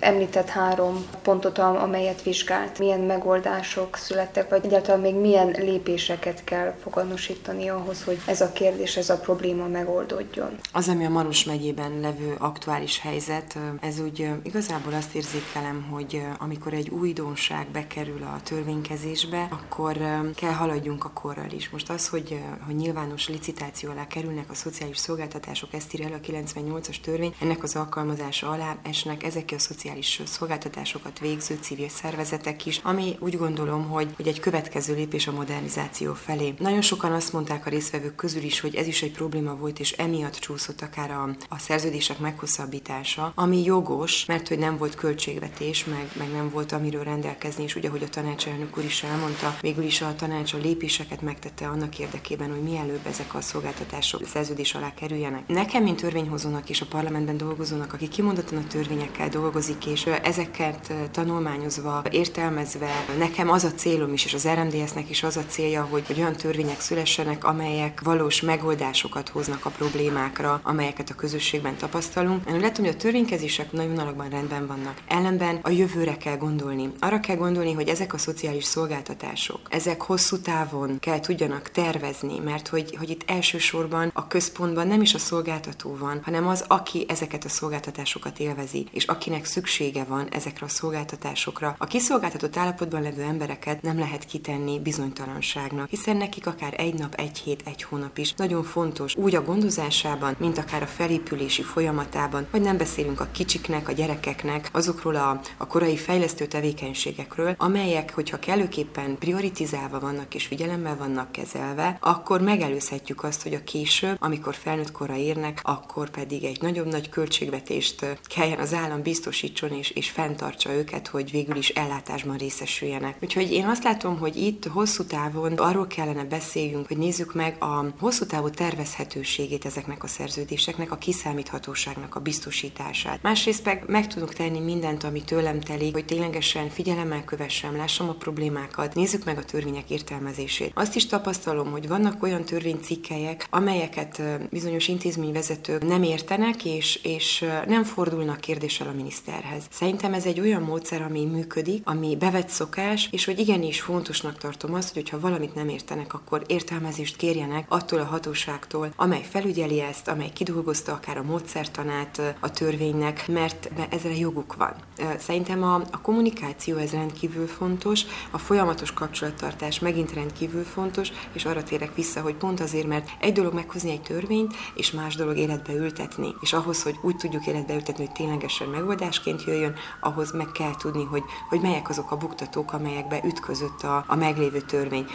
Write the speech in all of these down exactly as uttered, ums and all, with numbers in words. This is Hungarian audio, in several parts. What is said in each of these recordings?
Említett három pontot, amelyet vizsgált. Milyen megoldások születtek, vagy egyáltalán még milyen lépéseket kell foganatosítani ahhoz, hogy ez a kérdés, ez a probléma megoldódjon? Az, ami a Maros megyében levő aktuális helyzet, ez úgy igazából azt érzékelem, hogy amikor egy újdonság bekerül a törvénykezésbe, akkor kell haladjunk a korral is. Most az, hogy, hogy nyilvános licitáció alá kerülnek a szociális szolgáltatások, ezt írja el a kilencvennyolcas törvény, ennek az alkalmazása alá esnek ezek a szociális szolgáltatásokat végző civil szervezetek is, ami úgy gondolom, hogy, hogy egy következő lépés a modernizáció felé. Nagyon sokan azt mondták a résztvevők közül is, hogy ez is egy probléma volt, és emiatt csúszott akár a, a szerződések meghosszabbítása, ami jogos, mert hogy nem volt költségvetés, meg, meg nem volt amiről rendelkezni, és ugye, ahogy a tanácselnök úr is elmondta, végül is a tanács a lépéseket megtette annak érdekében, hogy mielőbb ezek a szolgáltatások a szerződés alá kerüljenek. Nekem, mint törvényhozónak és a parlamentben dolgozónak, aki kimondottan a törvényekkel dolgozik, és ezeket tanulmányozva, értelmezve, nekem az a célom is, és az er em dé es-nek is az a célja, hogy, hogy olyan törvények szülessenek, amelyek valós megoldásokat hoznak a problémákra, amelyeket a közösségben tapasztalunk. Én úgy látom, hogy a törvénykezések nagyon alapban rendben vannak. Ellenben a jövőre kell gondolni. Arra kell gondolni, hogy ezek a szociális szolgáltatások, ezek hosszú távon kell tudjanak tervezni, mert hogy, hogy itt elsősorban a központban nem is a szolgáltató van, hanem az, aki ezeket a szolgáltatásokat élvezi, és akinek szüksége van ezekre a szolgáltatásokra. A kiszolgáltatott állapotban levő embereket nem lehet kitenni bizonytalanságnak, hiszen nekik akár egy nap, egy hét, egy hónap is nagyon fontos, úgy a gondozásában, mint akár a felépülési folyamatában, vagy nem beszélünk a kicsiknek, a gyerekeknek, azokról a, a korai fejlesztő tevékenységekről, amelyek, hogyha kellőképpen prioritizálva vannak és figyelemmel vannak kezelve, akkor megelőzhetjük azt, hogy a később, amikor felnőtt korra érnek, akkor pedig egy nagyobb nagy költségvetést kelljen az állam biztosítson és, és fenntartsa őket, hogy végül is ellátásban részesüljenek. Úgyhogy én azt látom, hogy itt hosszú távon arról kellene beszéljünk, hogy nézzük meg a hosszú távú tervezhetőségét ezeknek a szerződéseknek, a kiszámíthatóságnak a biztosítását. Másrészt meg, meg tudok tenni mindent, ami tőlem telik, hogy ténylegesen figyelemmel kövessem, lássam a problémákat, nézzük meg a törvények értelmezését. Azt is tapasztalom, hogy vannak olyan törvénycikkelyek, amelyeket bizonyos intézményvezetők nem értenek, és, és nem fordulnak kérdéssel a miniszterhez. Szerintem ez egy olyan módszer, ami működik, ami bevett szokás, és hogy igenis fontosnak tartom azt, hogy ha valamit nem értenek, akkor értelmezést kérjenek attól a hatóságtól, amely felügyeli ezt, amely kidolgozta akár a módszertanát a törvénynek, mert ezre joguk van. Szerintem a, a kommunikáció ez rendkívül fontos, a folyamatos kapcsolattartás megint rendkívül fontos, és arra térek vissza, hogy pont azért, mert egy dolog meghozni egy törvényt, és más dolog életbe ültetni. És ahhoz, hogy úgy tudjuk életbe ültetni, hogy ténylegesen megoldásként jöjjön, ahhoz meg kell tudni, hogy, hogy melyek azok a buktatók, amelyekbe ütközött a, a meglévő törvény.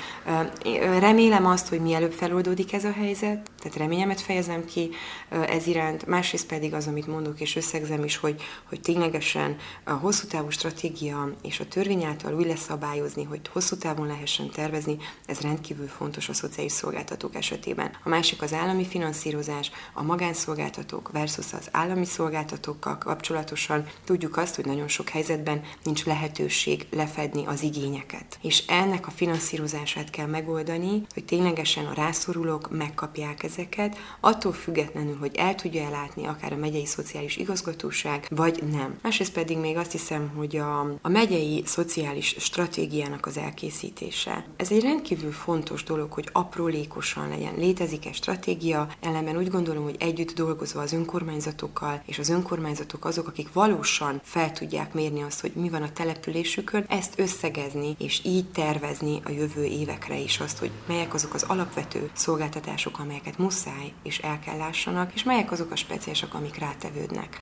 Remélem azt, hogy mielőbb feloldódik ez a helyzet, tehát reményemet fejezem ki ez iránt, másrészt pedig az, amit mondok, és összegzem is, hogy, hogy ténylegesen a hosszú távú stratégia és a törvény által úgy leszabályozni, hogy hosszú távon lehessen tervezni, ez rendkívül fontos a szociális szolgáltatók esetében. A másik az állami finanszírozás, a magánszolgáltatók versus az állami szolgáltatókkal kapcsolatosan tudjuk azt, hogy nagyon sok helyzetben nincs lehetőség lefedni az igényeket. És ennek a finanszírozását kell megoldani, hogy ténylegesen a rászorulók megkapják ezeket, attól függetlenül, hogy el tudja ellátni akár a megyei szociális igazgatóság, vagy nem. Másrészt pedig még azt hiszem, hogy a, a megyei szociális stratégiának az elkészítése. Ez egy rendkívül fontos dolog, hogy aprólékosan legyen. Létezik-e stratégia, ellenben úgy gondolom, hogy együtt dolgozva az önkormányzatokkal, és az önkormányzatok azok, akik valósan fel tudják mérni azt, hogy mi van a településükön, ezt összegezni, és így tervezni a jövő évekre is azt, hogy melyek azok az alapvető szolgáltatások, amelyeket muszáj és el kell lássanak, és melyek azok a speciálisak, amik rátevődnek.